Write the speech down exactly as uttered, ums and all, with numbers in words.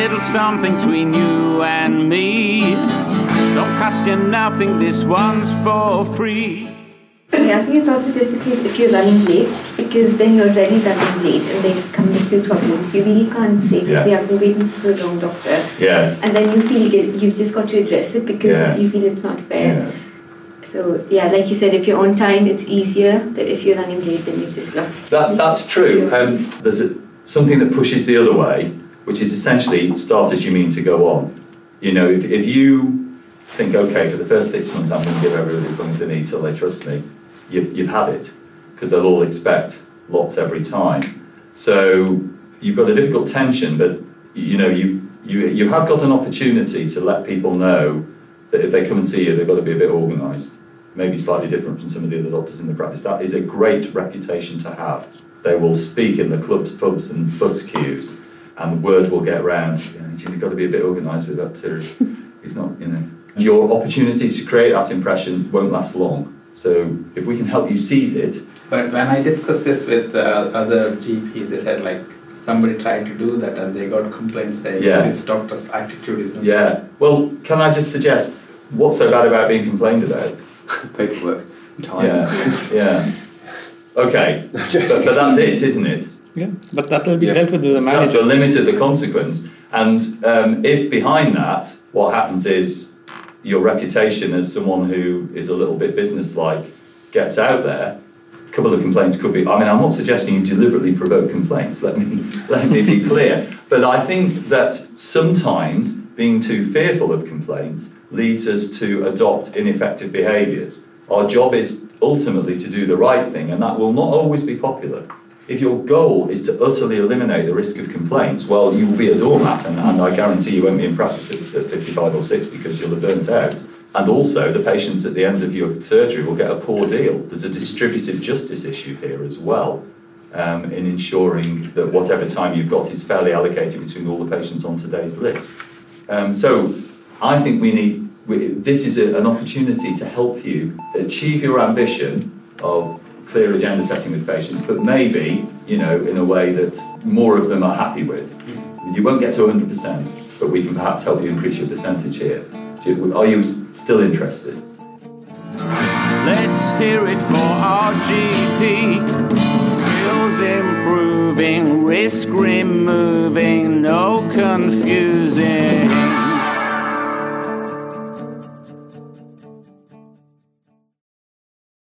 little something between you and me. Don't cost you nothing, this one's for free. Yeah, I think it's also difficult if you're running late, because then you're already running late and there's coming to problems. You really can't say, because Yes. you have been waiting for so long, doctor. Yes. And then you feel guilt, you've just got to address it because Yes. you feel it's not fair. Yes. So, yeah, like you said, if you're on time, it's easier. But if you're running late, then you've just lost. That, that's true. Um, there's a, something that pushes the other way, which is essentially start as you mean to go on. You know, if, if you think, okay, for the first six months I'm going to give everybody as long as they need till they trust me, you've, you've had it, because they'll all expect lots every time. So you've got a difficult tension, but you know, you, you, you have got an opportunity to let people know that if they come and see you, they've got to be a bit organised. Maybe slightly different from some of the other doctors in the practice. That is a great reputation to have. They will speak in the clubs, pubs and bus queues, and the word will get round. You know, you've got to be a bit organised with that too. He's not, you know. Your opportunity to create that impression won't last long. So if we can help you seize it. But when I discussed this with uh, other G Ps, they said like somebody tried to do that and they got complaints saying yeah. this doctor's attitude is not Yeah. good. Well, can I just suggest, what's so bad about being complained about? Paperwork, time. Yeah, yeah. Okay, but, but that's it, isn't it? Yeah, but that will be Yeah. dealt with the So that's manager. the limit of the consequence. And um, if behind that, what happens is your reputation as someone who is a little bit businesslike gets out there, a couple of complaints could be, I mean, I'm not suggesting you deliberately provoke complaints, let me, let me be clear. But I think that sometimes being too fearful of complaints leads us to adopt ineffective behaviours. Our job is ultimately to do the right thing, and that will not always be popular. If your goal is to utterly eliminate the risk of complaints, well, you will be a doormat, and, and I guarantee you won't be in practice at, at fifty-five or sixty because you'll have burnt out. And also, the patients at the end of your surgery will get a poor deal. There's a distributive justice issue here as well, um, in ensuring that whatever time you've got is fairly allocated between all the patients on today's list. Um, so, I think we need, we, this is a, an opportunity to help you achieve your ambition of clear agenda setting with patients, but maybe, you know, in a way that more of them are happy with. You won't get to one hundred percent, but we can perhaps help you increase your percentage here. Are you still interested? Let's hear it for our G